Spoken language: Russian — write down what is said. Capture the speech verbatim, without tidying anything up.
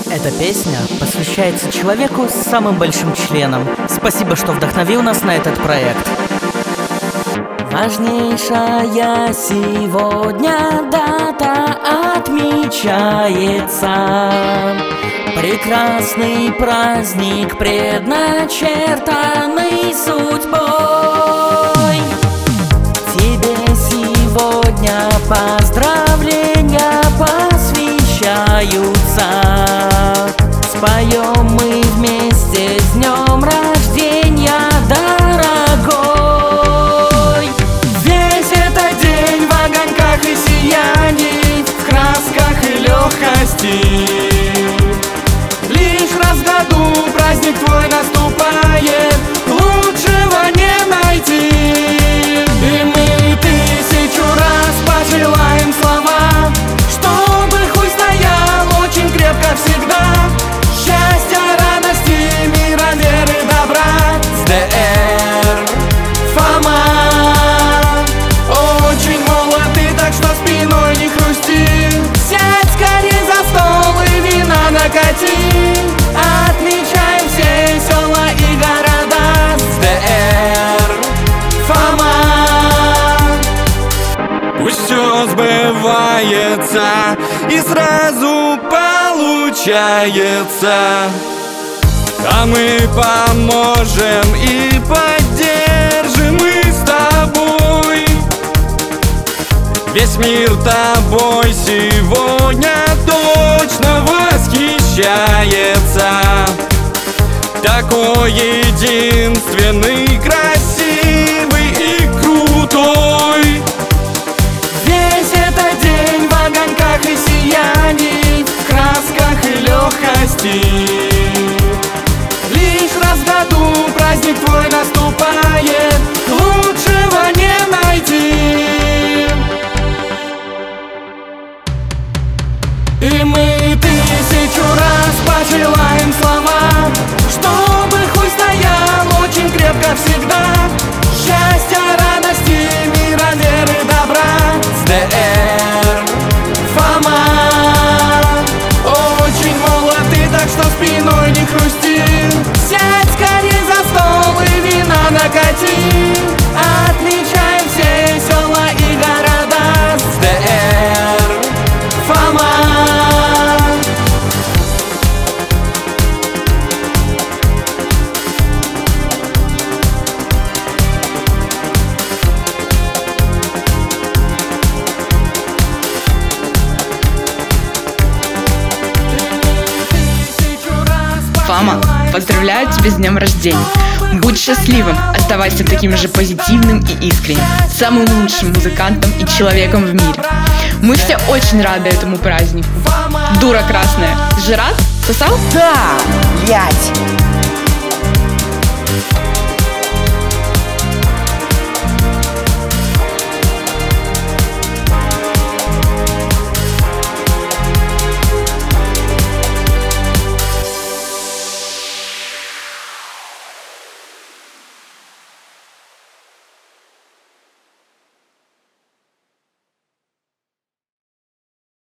Эта песня посвящается человеку с самым большим членом. Спасибо, что вдохновил нас на этот проект. Важнейшая сегодня дата отмечается. Прекрасный праздник, предначертанный судьбой. Тебе сегодня поздравления посвящаются. Споем мы вместе с днем рождения, дорогой. Весь этот день в огоньках и сиянии, в красках и легкости. Лишь раз в году праздник твой наступает, лучшего не найти. И мы тысячу раз пожелаем слова, чтобы хуй стоял очень крепко всегда. Счастья, радости, мира, веры, добра. С ДР Фома. Очень молод и так что спиной не хрусти. Сядь скорее за стол и вина накати. Отмечаем все села и города. С ДР Фома. Пусть все сбывается и сразу получается, а мы поможем и поддержим мы с тобой. Весь мир тобой сегодня точно восхищается. Такой единственный, красивый и крутой. Весь этот день в огоньках и сиянии, в красках и легкости. Лишь раз в году праздник твой наступает, лучшего не найти. И мы тысячу раз пожелаем слова, чтобы хуй стоял очень крепко всегда. Счастья, радости, мира, веры, добра. С ДР Фома. Очень молод и так что спиной не хрусти. Сядь скорее за стол и вина накати. Отмечаем все села и города. С ДР Фома. Фома, поздравляю тебя с днем рождения. Будь счастливым, оставайся таким же позитивным и искренним, самым лучшим музыкантом и человеком в мире. Мы все очень рады этому празднику. Дура красная, ты же рад? Сосал? Да, блять.